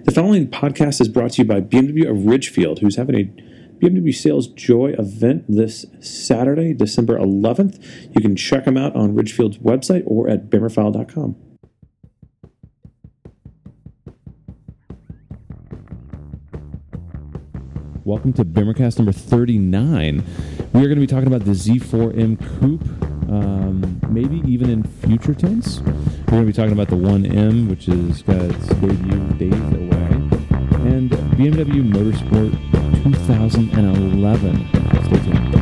The following podcast is brought to you by BMW of Ridgefield, who's having a BMW Sales Joy event this Saturday, December 11th. You can check them out on Ridgefield's website or at bimmerfile.com. Welcome to Bimmercast number 39. We are going to be talking about the Z4M Coupe, maybe even in future tense. We're going to be talking about the 1M, which has got its debut days away, and BMW Motorsport 2011. Stay tuned.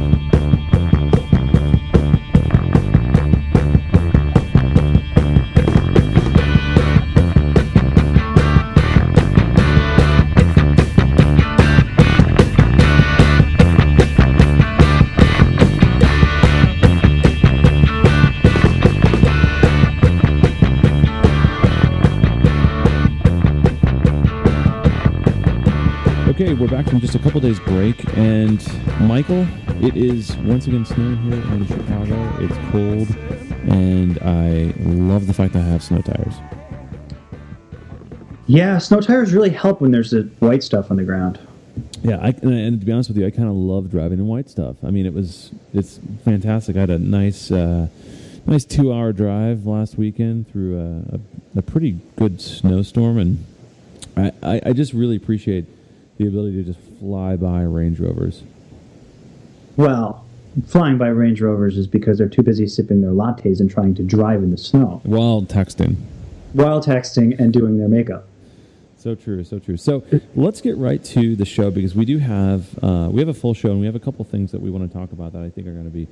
Okay, we're back from just a couple days break, and Michael, it is once again snowing here in Chicago. It's cold, and I love the fact that I have snow tires. Yeah, snow tires really help when there's the white stuff on the ground. Yeah, and to be honest with you, I kind of love driving in white stuff. I mean, it's fantastic. I had a nice 2-hour drive last weekend through a pretty good snowstorm, and I just really appreciate the ability to just fly by Range Rovers. Well, flying by Range Rovers is because they're too busy sipping their lattes and trying to drive in the snow. While texting and doing their makeup. So true, so true. So let's get right to the show, because we do have a full show, and we have a couple things that we want to talk about that I think are going to be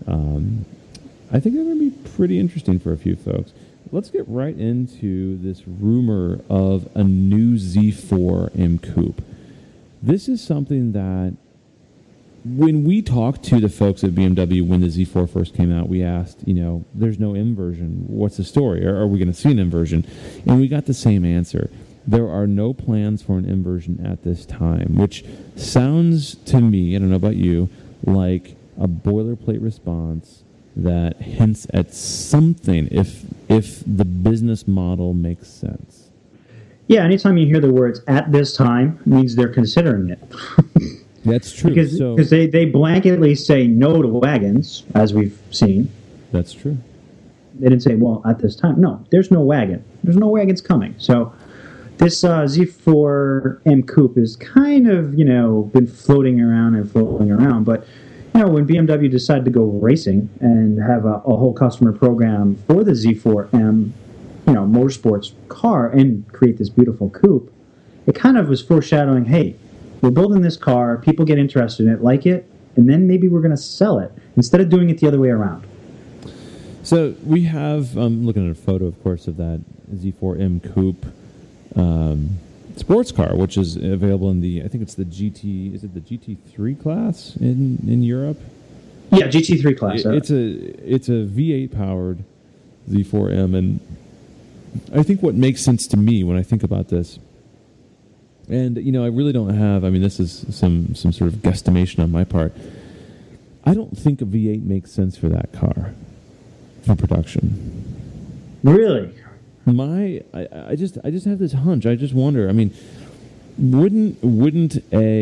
pretty interesting for a few folks. Let's get right into this rumor of a new Z4M Coupe. This is something that when we talked to the folks at BMW when the Z4 first came out, we asked, there's no M version. What's the story? Are we going to see an M version? And we got the same answer. There are no plans for an M version at this time, which sounds to me, I don't know about you, like a boilerplate response that hints at something if the business model makes sense. Yeah, anytime you hear the words "at this time" means they're considering it. That's true. Because they blanketly say no to wagons, as we've seen. That's true. They didn't say, well, at this time. No, there's no wagon. There's no wagons coming. So this Z4M Coupe is kind of, been floating around. But, when BMW decided to go racing and have a whole customer program for the Z4M, motorsports car and create this beautiful coupe, it kind of was foreshadowing, hey, we're building this car, people get interested in it, like it, and then maybe we're going to sell it instead of doing it the other way around. So we have, I'm looking at a photo, of course, of that Z4M Coupe sports car, which is available in the, I think it's the GT, is it the GT3 class in Europe? Yeah, GT3 class. It's a V8 powered Z4M, and I think what makes sense to me when I think about this, and I really don't have, this is some sort of guesstimation on my part, I don't think a V8 makes sense for that car for production. Really? I just have this hunch. I just wonder. Wouldn't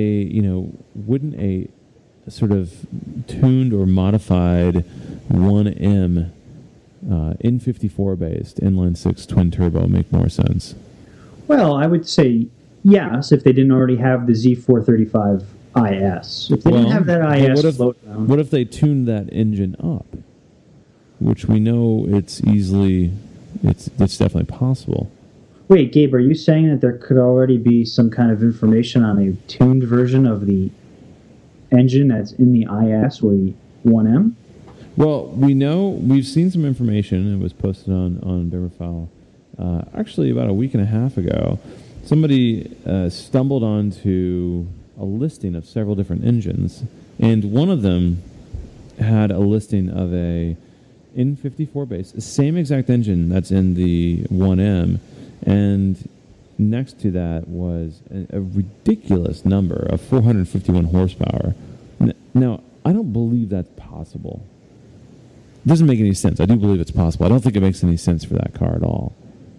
a sort of tuned or modified 1M N54 based inline six twin turbo make more sense? Well, I would say yes if they didn't already have the Z435 IS. If they didn't have that IS float down. What if they tuned that engine up? Which we know it's definitely possible. Wait, Gabe, are you saying that there could already be some kind of information on a tuned version of the engine that's in the IS or the 1M? Well, we've seen some information. It was posted on Bimmerfile actually about a week and a half ago. Somebody stumbled onto a listing of several different engines, and one of them had a listing of a N54 base, the same exact engine that's in the 1M, and next to that was a ridiculous number of 451 horsepower. Now, I don't believe that's possible. It doesn't make any sense. I do believe it's possible. I don't think it makes any sense for that car at all.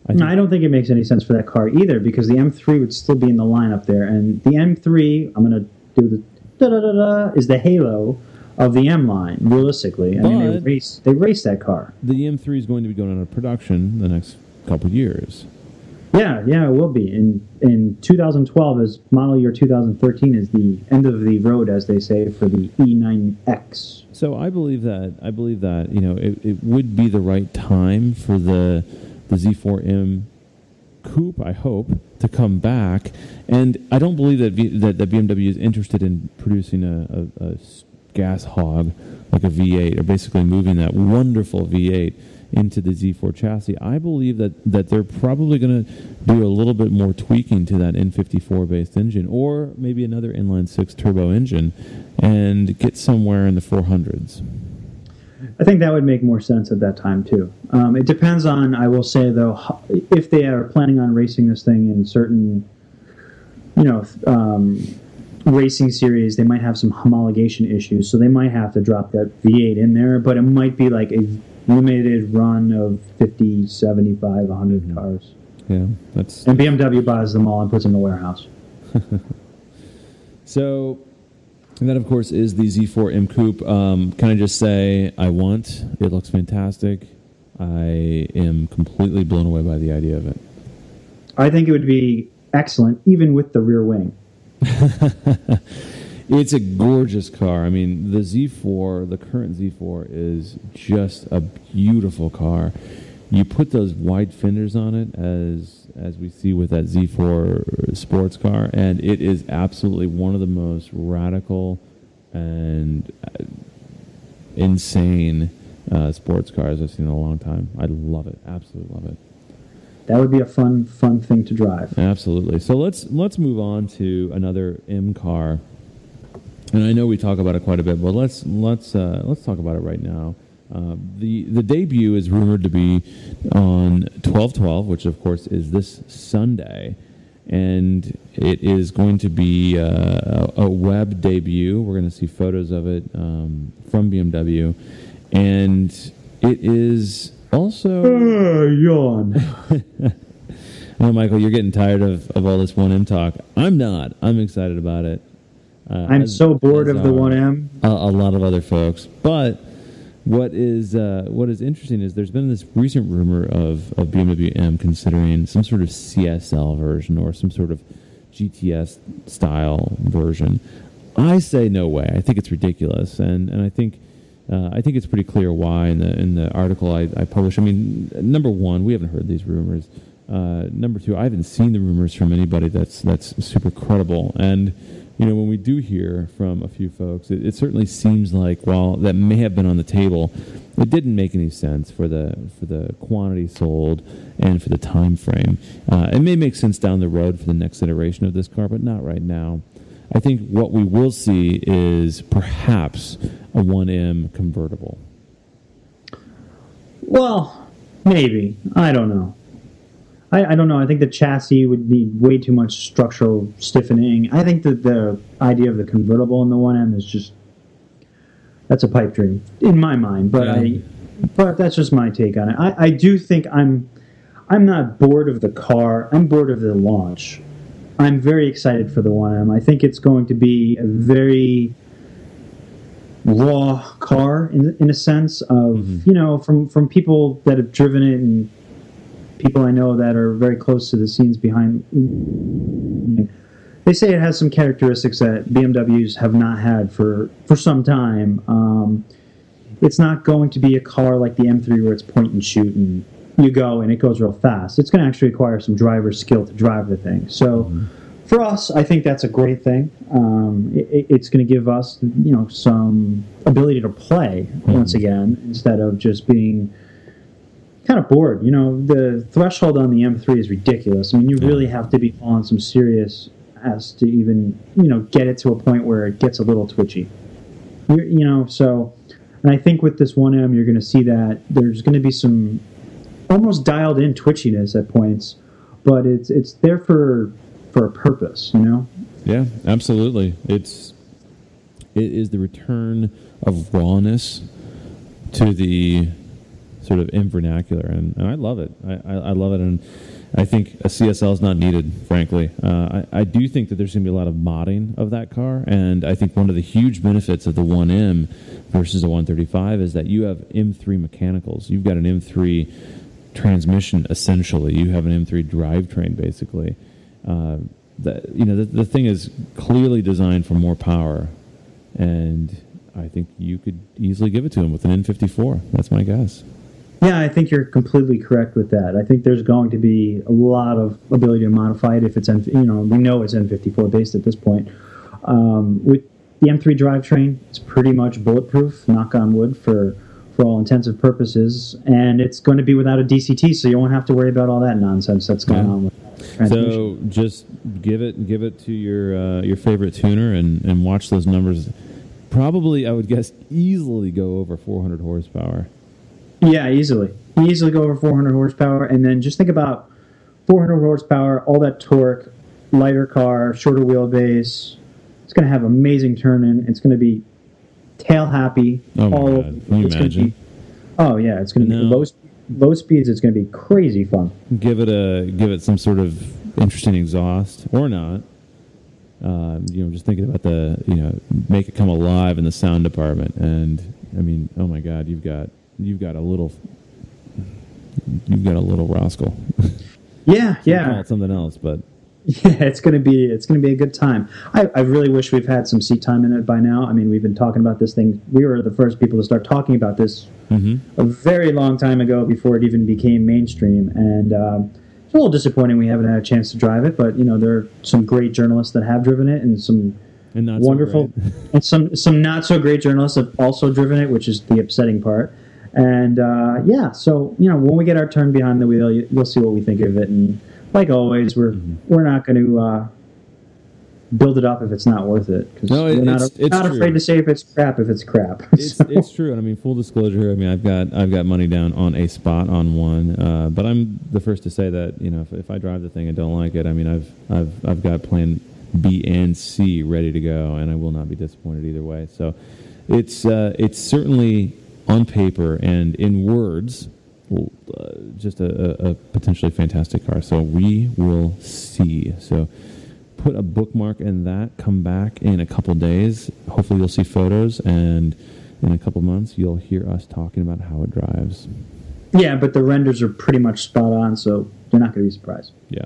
I don't think it makes any sense for that car either, because the M3 would still be in the lineup there, and the M3, I'm going to do the da-da-da-da, is the halo of the M line, realistically. I mean, they race that car. The M3 is going to be going out of production the next couple of years. Yeah, it will be. In 2012, as model year 2013 is the end of the road, as they say, for the E9X. So I believe that it would be the right time for the Z4M coupe, I hope, to come back. And I don't believe that that BMW is interested in producing a gas hog like a V8, or basically moving that wonderful V8 into the Z4 chassis. I believe that they're probably going to do a little bit more tweaking to that N54 based engine, or maybe another inline-six turbo engine, and get somewhere in the 400s. I think that would make more sense at that time too. It depends on, I will say though, if they are planning on racing this thing in certain, racing series, they might have some homologation issues, so they might have to drop that V8 in there, but it might be like a limited run of 50, 75, 100 cars. Yeah, and BMW buys them all and puts them in the warehouse. So, and that of course is the Z4 M Coupe. Can I just say, it looks fantastic. I am completely blown away by the idea of it. I think it would be excellent, even with the rear wing. It's a gorgeous car. I mean, the Z4, the current Z4, is just a beautiful car. You put those wide fenders on it, as we see with that Z4 sports car, and it is absolutely one of the most radical and insane sports cars I've seen in a long time. I love it. Absolutely love it. That would be a fun thing to drive. Absolutely. So let's move on to another M car. And I know we talk about it quite a bit, but let's talk about it right now. The debut is rumored to be on 12/12, which of course is this Sunday, and it is going to be a web debut. We're going to see photos of it from BMW, and it is also yawn. Oh, Michael, you're getting tired of all this 1M talk. I'm not. I'm excited about it. I'm so bored of the 1M. A lot of other folks. But what is interesting is there's been this recent rumor of BMW M considering some sort of CSL version or some sort of GTS style version. I say no way. I think it's ridiculous, and I think it's pretty clear why in the article I published. I mean, number one, we haven't heard these rumors. Number two, I haven't seen the rumors from anybody that's super credible. And when we do hear from a few folks, it certainly seems like while that may have been on the table, it didn't make any sense for the quantity sold and for the time frame. It may make sense down the road for the next iteration of this car, but not right now. I think what we will see is perhaps a 1M convertible. Well, maybe. I don't know. I don't know. I think the chassis would need way too much structural stiffening. I think that the idea of the convertible in the 1M is that's a pipe dream in my mind. But that's just my take on it. I do think I'm not bored of the car. I'm bored of the launch. I'm very excited for the 1M. I think it's going to be a very raw car in a sense of, from people that have driven it and people I know that are very close to the scenes behind. They say it has some characteristics that BMWs have not had for some time. It's not going to be a car like the M3 where it's point and shoot and you go and it goes real fast. It's going to actually require some driver skill to drive the thing. So for us, I think that's a great thing. It's going to give us, some ability to play once again instead of just being kind of bored. The threshold on the M3 is ridiculous. I mean, you really have to be on some serious as to even, get it to a point where it gets a little twitchy. So, and I think with this 1M, you're going to see that there's going to be some almost dialed in twitchiness at points, but it's there for a purpose, Yeah, absolutely. It is the return of rawness to the sort of in vernacular, and I love it. I love it, and I think a CSL is not needed, frankly. I do think that there's going to be a lot of modding of that car, and I think one of the huge benefits of the 1M versus the 135 is that you have M3 mechanicals. You've got an M3 transmission, essentially. You have an M3 drivetrain, basically. The thing is clearly designed for more power, and I think you could easily give it to him with an N54. That's my guess. Yeah, I think you're completely correct with that. I think there's going to be a lot of ability to modify it if it's, we know it's N54 based at this point. With the M3 drivetrain, it's pretty much bulletproof, knock on wood, for all intensive purposes, and it's going to be without a DCT, so you won't have to worry about all that nonsense that's going on with transmission. So just give it to your favorite tuner and watch those numbers. Probably, I would guess, easily go over 400 horsepower. Yeah, easily go over 400 horsepower, and then just think about 400 horsepower, all that torque, lighter car, shorter wheelbase. It's going to have amazing turn-in. It's going to be tail happy. Oh, my God. Can you imagine? It's going to be low speeds. It's going to be crazy fun. Give it some sort of interesting exhaust, or not. Just thinking about make it come alive in the sound department. And I mean, oh my God, you've got a little rascal. Yeah. Call it something else, but yeah, it's gonna be a good time. I really wish we've had some seat time in it by now. I mean, we've been talking about this thing. We were the first people to start talking about this a very long time ago, before it even became mainstream. And it's a little disappointing we haven't had a chance to drive it. But there are some great journalists that have driven it, and some wonderful, and some not so great journalists have also driven it, which is the upsetting part. And so when we get our turn behind the wheel, you'll see what we think of it. And like always, we're not going to build it up if it's not worth it. Because we're not afraid to say if it's crap. If it's crap, it's true. And I mean, full disclosure. I mean, I've got money down on a spot on one, but I'm the first to say that if I drive the thing and don't like it, I mean, I've got plan B and C ready to go, and I will not be disappointed either way. So it's certainly on paper and in words, just a potentially fantastic car. So we will see. So put a bookmark in that. Come back in a couple days. Hopefully you'll see photos, and in a couple months you'll hear us talking about how it drives. Yeah, but the renders are pretty much spot on, so you're not going to be surprised. Yeah.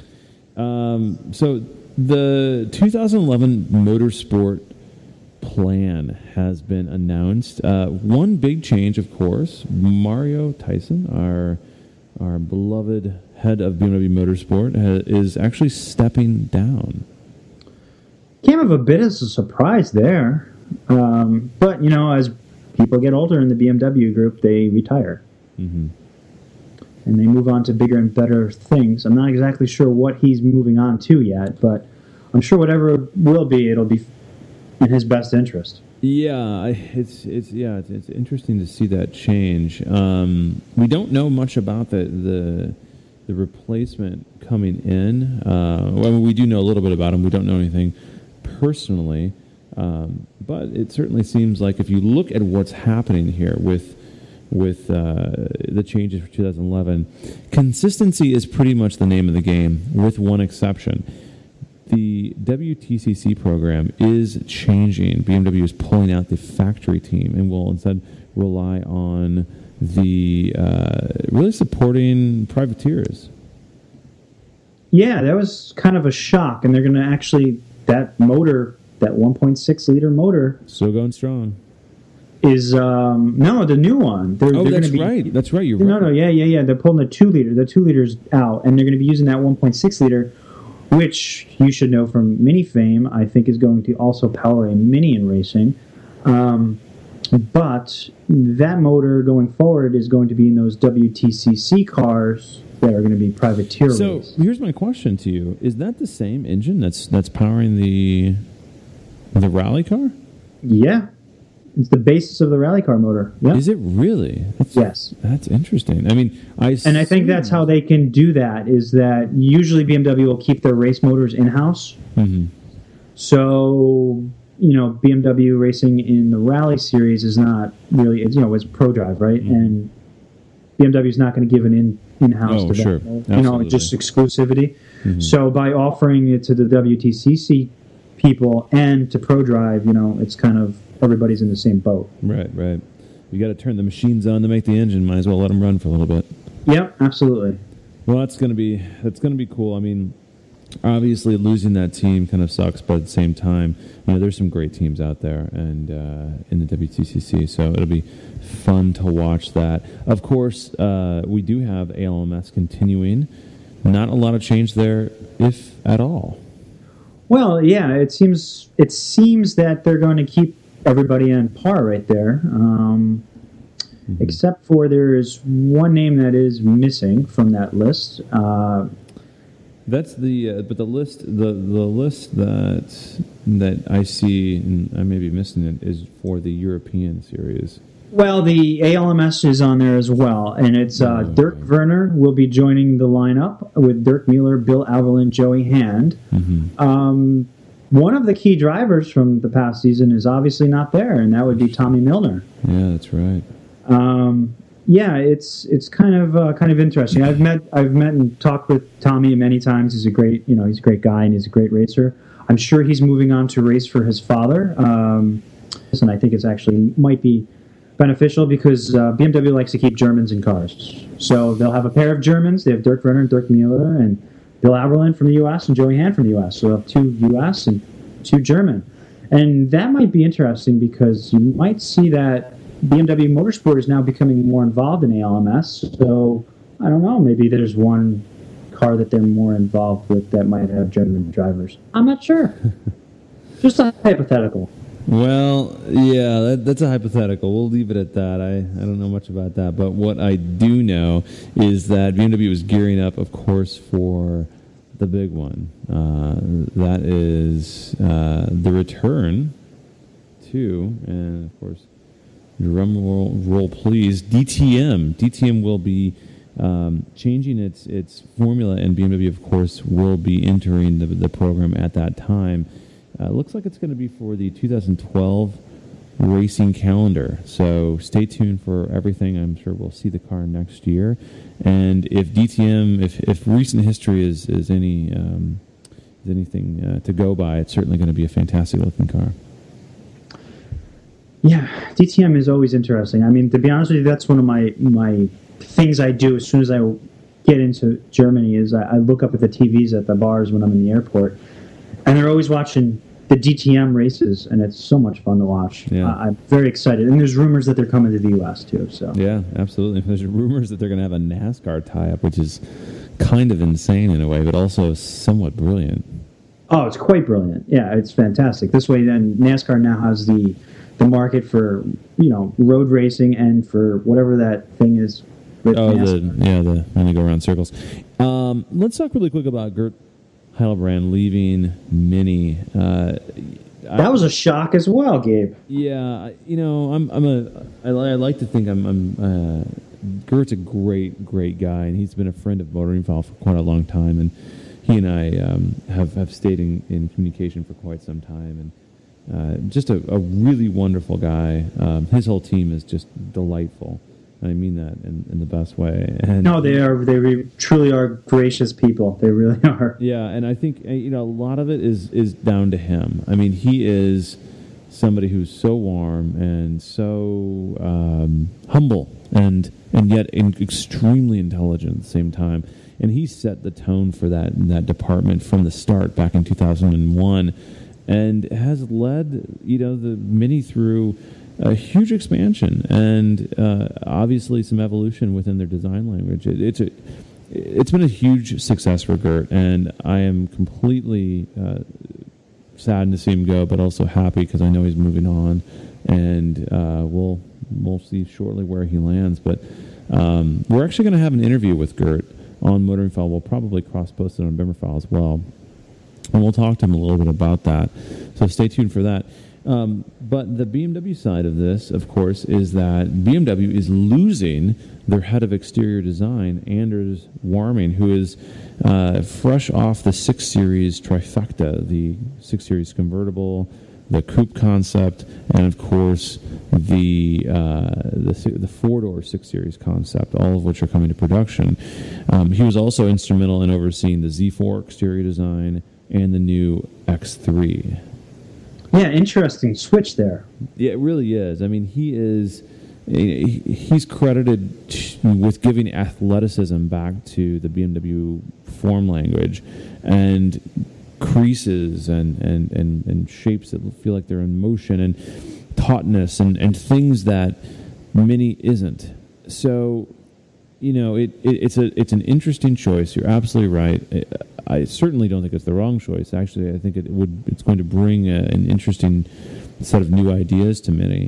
So the 2011 Motorsport plan has been announced. One big change, of course, Mario Tyson, our beloved head of BMW Motorsport, is actually stepping down. Came of a bit as a surprise there. But, as people get older in the BMW group, they retire. Mm-hmm. And they move on to bigger and better things. I'm not exactly sure what he's moving on to yet, but I'm sure whatever it will be, it'll be in his best interest. Yeah, it's interesting to see that change. We don't know much about the replacement coming in. We do know a little bit about him. We don't know anything personally, but it certainly seems like if you look at what's happening here with the changes for 2011, consistency is pretty much the name of the game, with one exception. The WTCC program is changing. BMW is pulling out the factory team and will instead rely on the really supporting privateers. Yeah, that was kind of a shock, and they're going to actually, that motor, that 1.6 liter motor, still going strong. Is no, the new one. That's right. That's right. You're right. No, yeah. They're pulling the 2 liter. The 2 liters out, and they're going to be using that 1.6 liter, which you should know from Mini fame, I think is going to also power a Mini in racing. But that motor going forward is going to be in those WTCC cars that are going to be privateer race. So here's my question to you: is that the same engine that's powering the rally car? Yeah. It's the basis of the rally car motor. Yep. Is it really? Yes. That's interesting. I mean, I think that's how they can do that, is that usually BMW will keep their race motors in-house. Mm-hmm. So, BMW racing in the rally series is not really, it's ProDrive, right? Mm-hmm. And BMW is not going to give an in-house development, just exclusivity. Mm-hmm. So by offering it to the WTCC people and to ProDrive, it's kind of everybody's in the same boat. Right. You got to turn the machines on to make the engine. Might as well let them run for a little bit. Yep, absolutely. Well, that's going to be cool. I mean, obviously losing that team kind of sucks, but at the same time, there's some great teams out there and in the WTCC, so it'll be fun to watch that. Of course, we do have ALMS continuing. Not a lot of change there, if at all. Well, yeah, it seems that they're going to keep everybody on par right there, except for there is one name that is missing from that list. That's but the list that I see, and I may be missing it, is for the European series. Well, the ALMS is on there as well, and it's Dirk Werner will be joining the lineup with Dirk Mueller, Bill Alverland, Joey Hand. Mm-hmm. One of the key drivers from the past season is obviously not there, and that would be Tommy Milner. Yeah, that's right. Yeah, it's kind of interesting. I've met and talked with Tommy many times. He's a great guy and he's a great racer. I'm sure he's moving on to race for his father, and I think it's actually might be beneficial because BMW likes to keep Germans in cars. So they'll have a pair of Germans. They have Dirk Werner and Dirk Mueller and Bill Aberlin from the U.S. and Joey Hand from the U.S. So they'll have 2 U.S. and 2 German. And that might be interesting because you might see that BMW Motorsport is now becoming more involved in ALMS. So I don't know, maybe there's one car that they're more involved with that might have German drivers. I'm not sure. Just a hypothetical. Well, yeah, that's a hypothetical. We'll leave it at that. I don't know much about that. But what I do know is that BMW is gearing up, of course, for the big one. That is the return to, and of course, drum roll please, DTM. DTM will be changing its formula, and BMW, of course, will be entering the program at that time. Looks like it's going to be for the 2012 racing calendar. So stay tuned for everything. I'm sure we'll see the car next year. And if DTM, if recent history is anything to go by, it's certainly going to be a fantastic looking car. Yeah, DTM is always interesting. I mean, to be honest with you, that's one of my things I do as soon as I get into Germany is I look up at the TVs at the bars when I'm in the airport, and they're always watching the DTM races, and it's so much fun to watch. Yeah. I'm very excited. And there's rumors that they're coming to the U.S. too. So yeah, absolutely. There's rumors that they're going to have a NASCAR tie-up, which is kind of insane in a way, but also somewhat brilliant. Oh, it's quite brilliant. Yeah, it's fantastic. This way, then NASCAR now has the market for road racing and for whatever that thing is. With when they go around circles. Let's talk really quick about Gert Heilbrand leaving Mini. That was a shock as well, Gabe. Yeah, I like to think Gert's a great guy, and he's been a friend of Motoring File for quite a long time, and he and I have stayed in communication for quite some time, and just a really wonderful guy. His whole team is just delightful. I mean that in the best way. And no, they truly are gracious people. They really are. Yeah, and I think a lot of it is down to him. I mean, he is somebody who's so warm and so humble and yet extremely intelligent at the same time. And he set the tone for that department from the start back in 2001, and has led the Mini through a huge expansion and obviously some evolution within their design language. It's been a huge success for Gert, and I am completely saddened to see him go, but also happy because I know he's moving on, and we'll see shortly where he lands. But we're actually going to have an interview with Gert on Motoring File. We'll probably cross-post it on Bimmer File as well, and we'll talk to him a little bit about that. So stay tuned for that. But the BMW side of this, of course, is that BMW is losing their head of exterior design, Anders Warming, who is fresh off the 6 Series trifecta, the 6 Series convertible, coupe concept, and of course the 4-door 6 Series concept, all of which are coming to production. He was also instrumental in overseeing the Z4 exterior design and the new X3. Yeah, interesting switch there. Yeah, it really is. I mean, he's credited with giving athleticism back to the BMW form language, and creases and shapes that feel like they're in motion, and tautness and things that Mini isn't. So, it's an interesting choice. You're absolutely right. I certainly don't think it's the wrong choice. Actually, I think it's going to bring an interesting set of new ideas to Mini.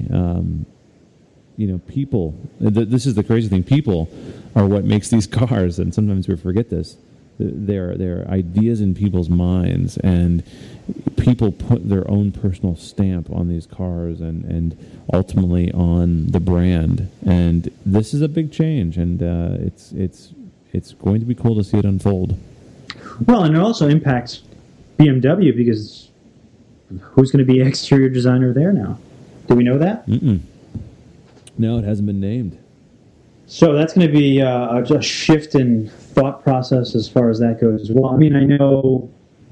People. This is the crazy thing. People are what makes these cars, and sometimes we forget this. They're ideas in people's minds, and people put their own personal stamp on these cars and ultimately on the brand. And this is a big change, and it's going to be cool to see it unfold. Well, and it also impacts BMW, because who's going to be exterior designer there now? Do we know that? Mm-mm. No, it hasn't been named. So that's going to be a shift in thought process as far as that goes as well. I mean, I know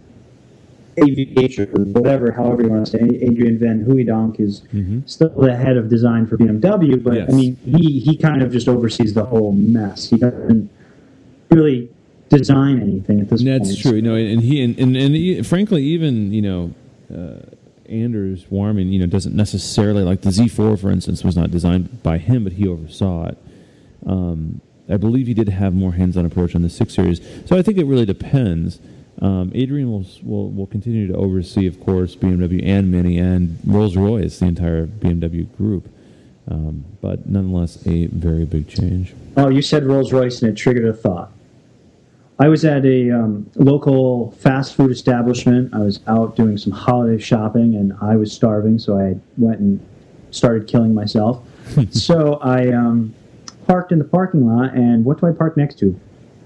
AVH or whatever, however you want to say, Adrian Van Hooydonk is still the head of design for BMW, but yes. I mean, he kind of just oversees the whole mess. He doesn't really design anything at this point. That's true. And he frankly, even Anders Warman, doesn't necessarily, like the Z4, for instance, was not designed by him, but he oversaw it. I believe he did have more hands-on approach on the 6 Series, so I think it really depends. Adrian will continue to oversee, of course, BMW and Mini and Rolls-Royce, the entire BMW group, but nonetheless a very big change. Oh, you said Rolls-Royce, and it triggered a thought. I was at a local fast food establishment. I was out doing some holiday shopping, and I was starving, so I went and started killing myself. So I parked in the parking lot, and what do I park next to?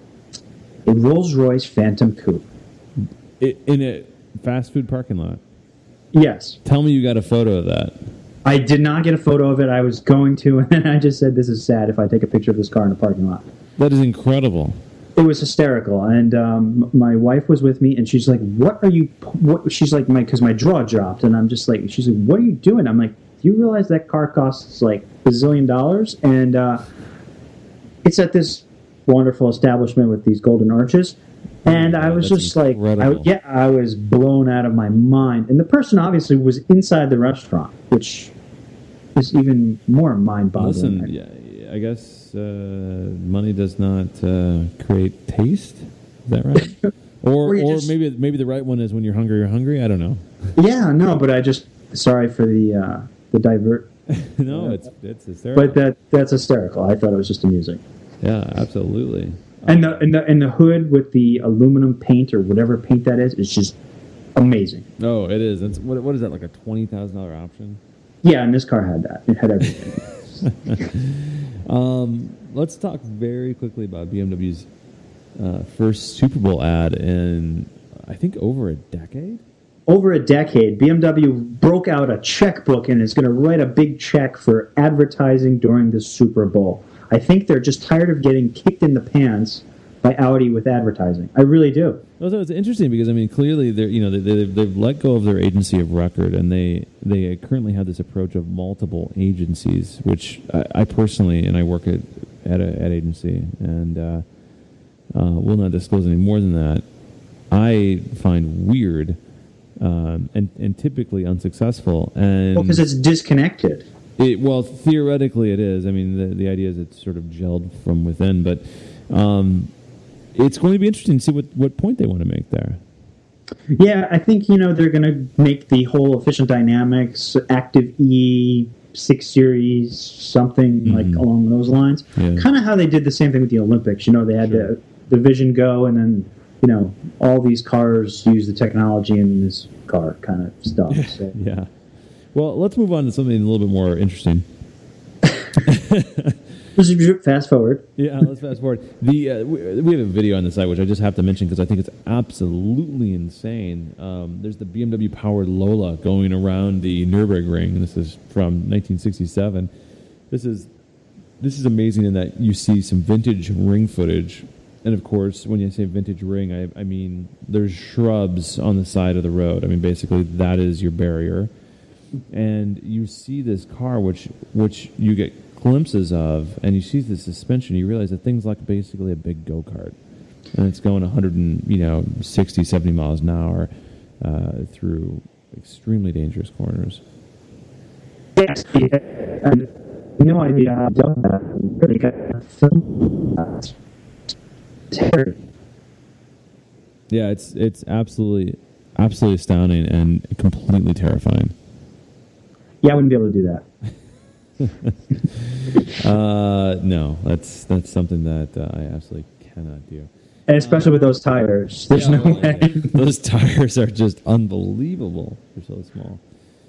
A Rolls-Royce Phantom Coupe. In a fast food parking lot? Yes. Tell me you got a photo of that. I did not get a photo of it. I was going to, and then I just said, this is sad if I take a picture of this car in a parking lot. That is incredible. It was hysterical, and my wife was with me, and she's like, what are you, she's like, because my jaw dropped, and I'm just like, she's like, what are you doing? I'm like, do you realize that car costs like $1 bazillion? And it's at this wonderful establishment with these golden arches, and I was just incredible. I was blown out of my mind. And the person obviously was inside the restaurant, which is even more mind-boggling. Listen, I guess money does not create taste. Is that right? or maybe the right one is when you're hungry. I don't know. Yeah, no, but sorry for the divert. No, it's hysterical. But that's hysterical. I thought it was just amusing. Yeah, absolutely. And the hood with the aluminum paint or whatever paint that is just amazing. Oh, it is. What is that, like a $20,000 option? Yeah, and this car had that. It had everything. Let's talk very quickly about BMW's first Super Bowl ad in, I think, over a decade. Over a decade, BMW broke out a checkbook and is going to write a big check for advertising during the Super Bowl. I think they're just tired of getting kicked in the pants by Audi with advertising. I really do. Well, so it's interesting because, I mean, clearly they've let go of their agency of record, and they currently have this approach of multiple agencies, which I personally, and I work at agency, and will not disclose any more than that, I find weird and typically unsuccessful. And because it's disconnected. Well, theoretically it is. I mean, the idea is it's sort of gelled from within, but it's going to be interesting to see what point they want to make there. Yeah, I think, they're going to make the whole Efficient Dynamics, Active E, 6 Series, something like along those lines. Yeah. Kind of how they did the same thing with the Olympics. They had the Vision Go, and then, all these cars use the technology in this car kind of stuff. So. Yeah. Well, let's move on to something a little bit more interesting. Fast forward. Yeah, let's fast forward. We have a video on the site, which I just have to mention because I think it's absolutely insane. There's the BMW powered Lola going around the Nürburgring. This is from 1967. This is amazing in that you see some vintage ring footage. And of course, when you say vintage ring, I mean there's shrubs on the side of the road. I mean, basically that is your barrier. And you see this car, which you get glimpses of, and you see the suspension, you realize that thing's like basically a big go-kart, and it's going 160, 70 miles an hour through extremely dangerous corners. Yes, I have no idea how I've done that. Really got terrible. Yeah, it's absolutely astounding and completely terrifying. Yeah, I wouldn't be able to do that. No, that's something that I absolutely cannot do. And especially with those tires, there's no way. Those tires are just unbelievable. They're so small.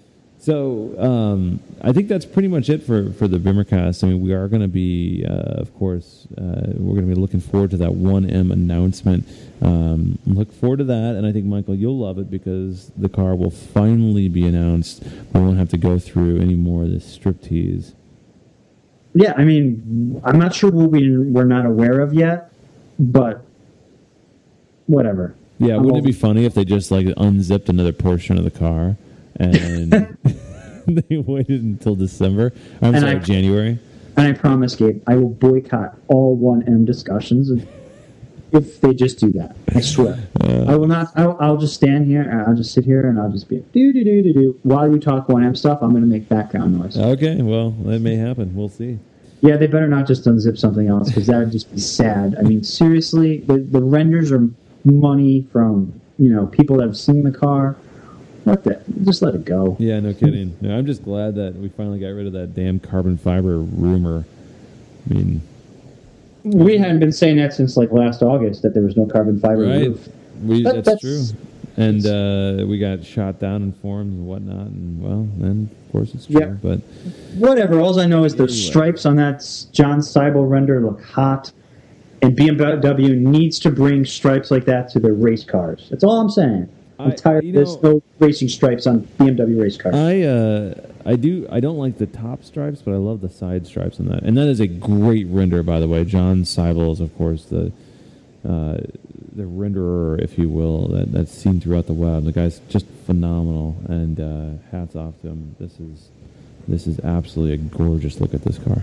So I think that's pretty much it for the Bimmercast. I mean, we are going to be, of course, we're going to be looking forward to that 1M announcement. Look forward to that, and I think, Michael, you'll love it because the car will finally be announced. We won't have to go through any more of this striptease. Yeah, I mean, I'm not sure what we're not aware of yet, but whatever. Yeah, wouldn't it be funny if they just like unzipped another portion of the car and they waited until December? January. And I promise, Gabe, I will boycott all 1M discussions if they just do that. I swear. I will not. I'll just stand here and I'll just sit here and I'll just be do. While you talk 1M stuff, I'm going to make background noise. Okay, well, that may happen. We'll see. Yeah, they better not just unzip something else because that would just be sad. I mean, seriously, the renders are money from people that have seen the car. Just let it go. Yeah, no kidding. No, I'm just glad that we finally got rid of that damn carbon fiber rumor. I mean, we hadn't been saying that since like last August that there was no carbon fiber roof. That's true. And we got shot down in forums and whatnot, and well, then of course it's true. Yep. But whatever. All I know is the stripes on that John Seibel render look hot, and BMW needs to bring stripes like that to their race cars. That's all I'm saying. I'm tired of this no racing stripes on BMW race cars. I don't like the top stripes, but I love the side stripes on that. And that is a great render, by the way. John Seibel is, of course, the renderer, if you will, that's seen throughout the web. The guy's just phenomenal, and hats off to him. This is absolutely a gorgeous look at this car.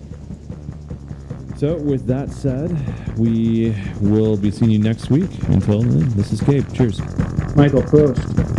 So, with that said, we will be seeing you next week. Until then, this is Gabe. Cheers. Michael, Prost.